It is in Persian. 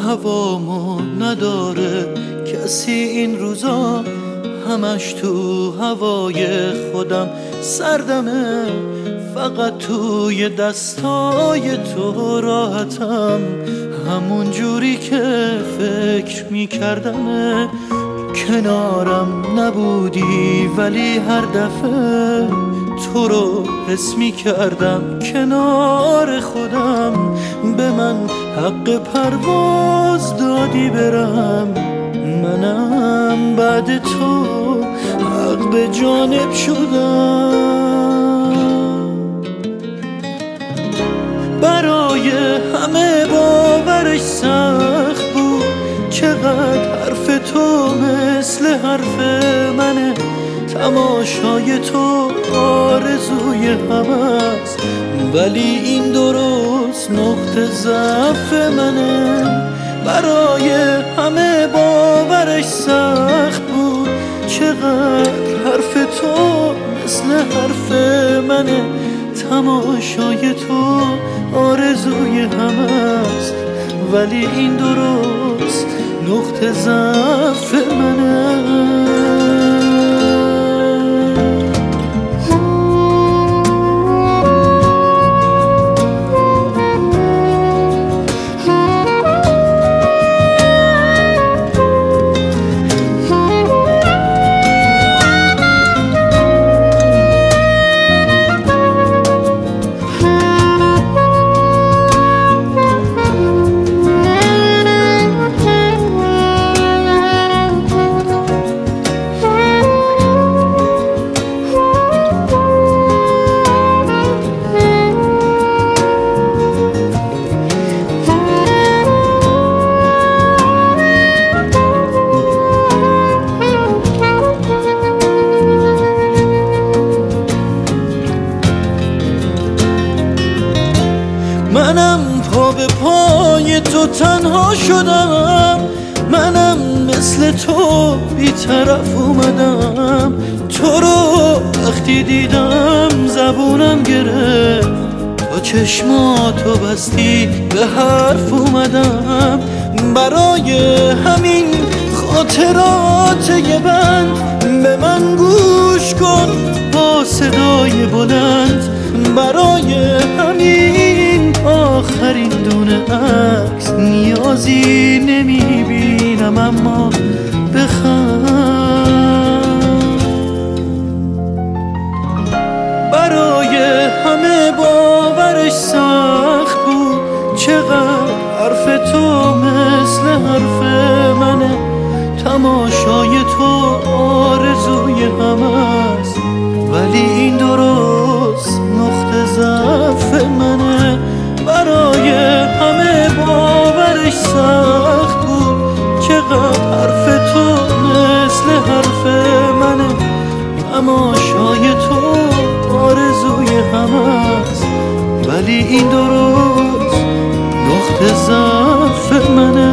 هوامو نداره کسی این روزا، همش تو هوای خودم سردمه، فقط توی دستای تو راحتم، همون جوری که فکر میکردمه. کنارم نبودی ولی هر دفعه تو رو حس میکردم کنار خودم، به من حق پرواز دادی برم، منم بعد تو حق به جانب شدم. برای همه باورش سخت بود، چقدر حرف تو مثل حرف منه، تماشای تو آرزوی همست، ولی این درست نقطه ضعف منه. برای همه باورش سخت بود، چقدر حرف تو مثل حرف منه، تماشای تو آرزوی همست، ولی این درست نقطه ضعف منه. منم پا به پای تو تنها شدم، منم مثل تو بی‌طرف اومدم، تو رو وقتی دیدم زبونم گرفت، تا چشماتو بستی به حرف اومدم. برای همین خاطرات یه بند به من گوش کن با صدای بلند، برای همین آخرین دونه عکس نیازی نمیبینم، اما بخند. برای همه باورش سخت بود، چقدر حرف تو مثل حرف منه، تماشای تو آرزوی همست، ولی این درست نقطه ضعف منه. برای همه باورش سخت بود، چقدر حرف تو مثل حرف منه، تماشای تو آرزوی همست، ولی این درست نقطه ضعف منه.